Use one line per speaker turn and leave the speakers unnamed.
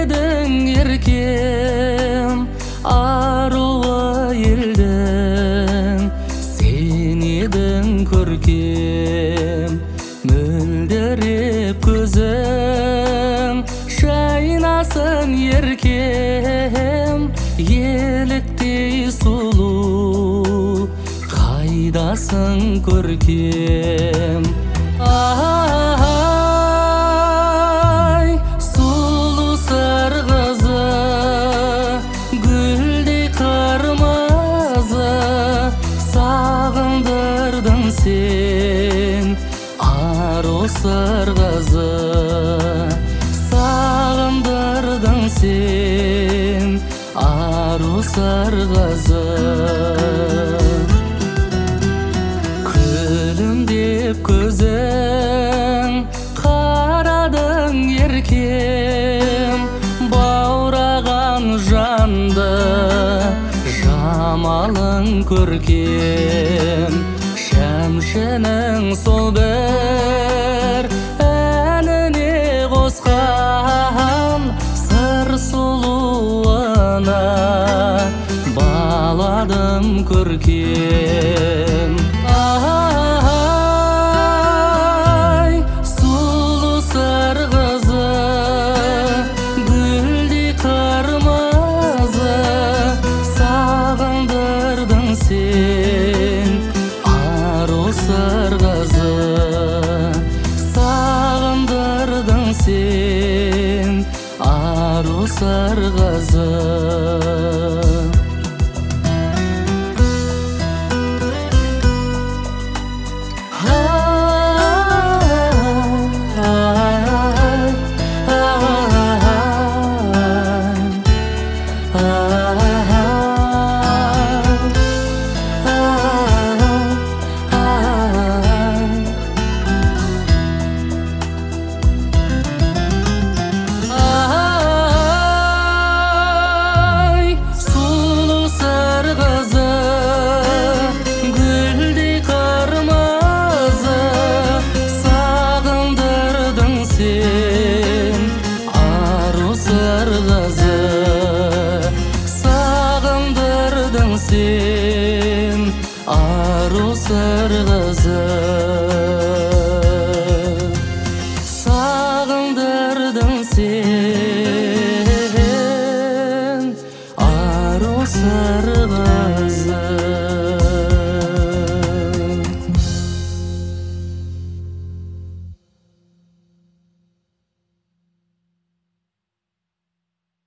eдің еркем, аруы елдің, сен едің көркем. Мөлдіреп көзің, шайнасын еркем, еліктей сұлу, қайдасың көркем. Ай, сұлу сыр қызы, гүлдей қырмызы, сағындырдың сен, ару сыр қызы. Сағындырдың сен, ару сыр қызы. Күлімдеп көзің, қарадың еркем, баураған жанды, жамалың көркем. Шәмшінің сол бір әніне қосқан, сыр сұлуына баладым көркем. Ай, сұлу сыр қызы, гүлдей қырмызы, сағындырдың сен, ару сыр қызы. Сағындырдың сен, ару сыр қызы. Сағындырдың сен, ару сыр қызы.